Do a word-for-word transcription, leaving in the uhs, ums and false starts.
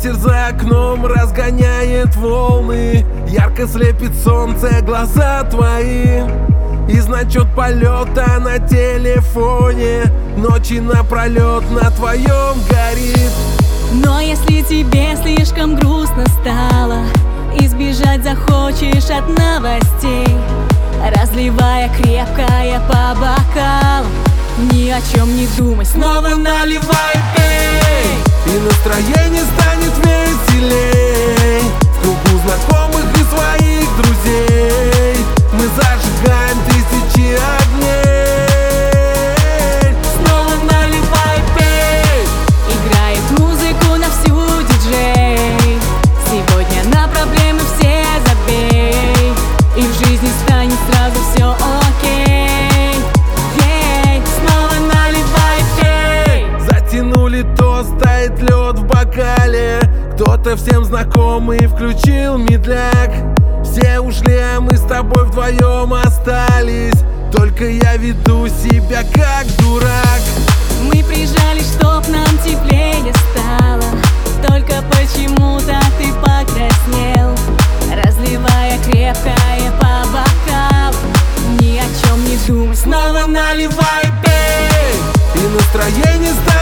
Ветер за окном разгоняет волны, ярко слепит солнце глаза твои. И значок полета на телефоне ночи напролет на твоем горит. Но если тебе слишком грустно стало, избежать захочешь от новостей, разливая крепкое по бокалам, ни о чем не думай, снова наливай, пей. И настроение станет веселей в кругу знакомых и своих друзей. Мы зажигаем тысячи огней. Снова наливай, пей. Играет музыку на всю, диджей. Сегодня на проблемы все забей, и в жизни станет сразу все окей. Ей, снова наливай, пей. Затянули тост, тает лед в бокале. Кто-то всем знакомый включил медляк. Все ушли, а мы с тобой вдвоем остались. Только я веду себя как дурак. Мы прижались, чтоб нам теплее стало, только почему-то ты покраснел, разливая крепкое по бокалам, ни о чем не думай, снова наливай, пей. И настроение станет